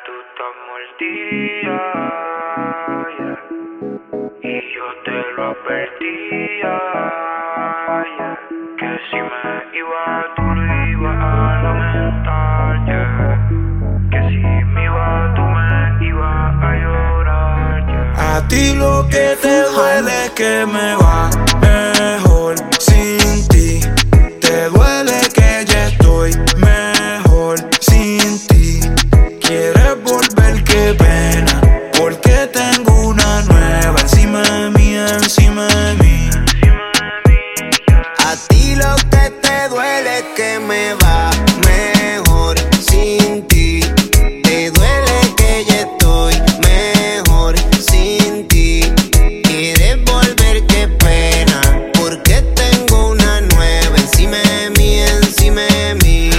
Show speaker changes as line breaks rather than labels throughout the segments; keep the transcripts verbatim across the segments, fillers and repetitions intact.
tú estás mordida, yeah. Y yo te lo advertía, yeah. Que si me iba tú lo ibas a lamentar, yeah. Que si me iba tú me ibas a llorar, yeah.
A ti lo que te duele es que me va mejor sin ti. Te duele que ya estoy mejor sin ti. Quieres volver, qué pena, porque tengo una nueva encima de mí, encima de mí.
A ti lo que te duele es que me va mejor sin ti. Te duele que ya estoy mejor sin ti. Quieres volver, qué pena, porque tengo una nueva encima de mí, encima de mí.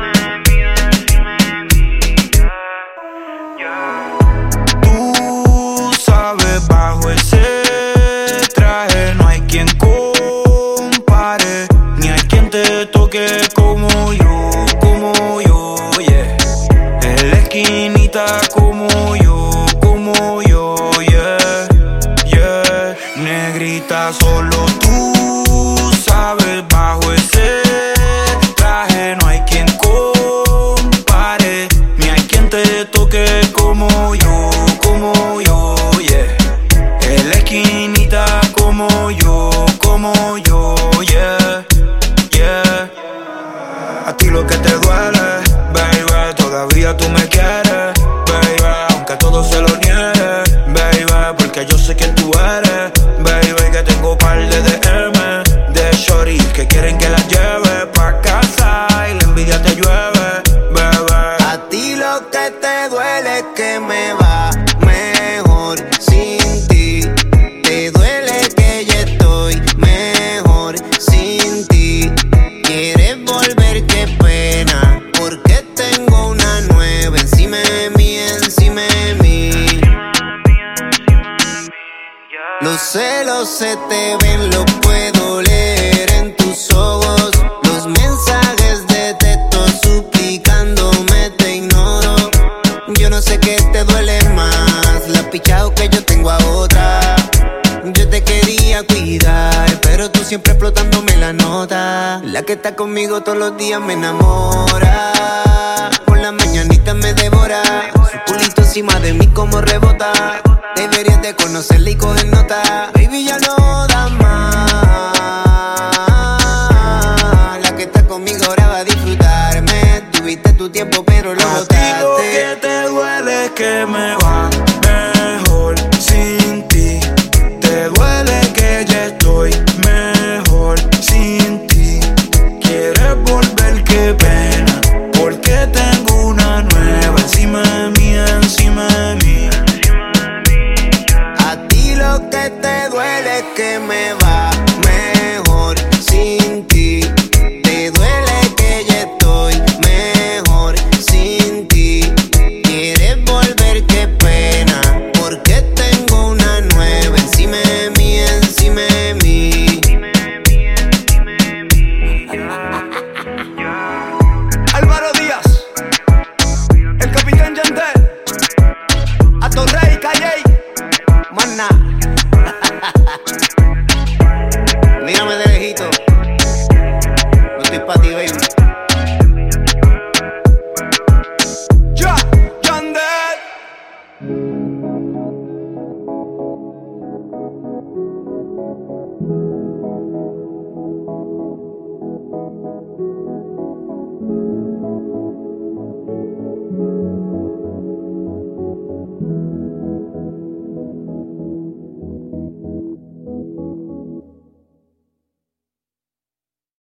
Tú sabes, bajo ese traje no hay quien compare, ni hay quien te toque como yo, como yo, yeah. En la esquinita como yo, como yo, yeah, yeah. Negrita, solo tú sabes, bajo ese traje no hay quien compare, ni hay quien te toque como yo, como yo, yeah. En la esquinita como yo, como yo, yeah, yeah. A ti lo que te duele, baby, todavía tú me quieres, baby, aunque a todos se lo niegue, baby, porque yo sé quién tú eres, baby, que tengo par de D M de shorties que quieren que las lleve pa' casa y la envidia te llueve, baby.
A ti lo que te duele es que me va mejor sin ti. Te duele que ya estoy mejor sin ti. Quieres volver, qué pena, porque tengo una nueva encima de mí, encima de mí. Los celos se te ven, lo puedo leer en tus ojos. Los mensajes de texto suplicándome te ignoro. Yo no sé qué te duele más, la pichao que yo tengo a otra. Yo te quería cuidar, pero tú siempre explotándome la nota. La que está conmigo todos los días me enamora. Por la mañanita me devora. Su culito encima de mí como rebota. Deberías de conocerla y coger nota. Baby, ya no da más. La que está conmigo ahora va a disfrutarme. Tuviste tu tiempo pero lo
A ti lo que
botaste.
te duele es que me va mejor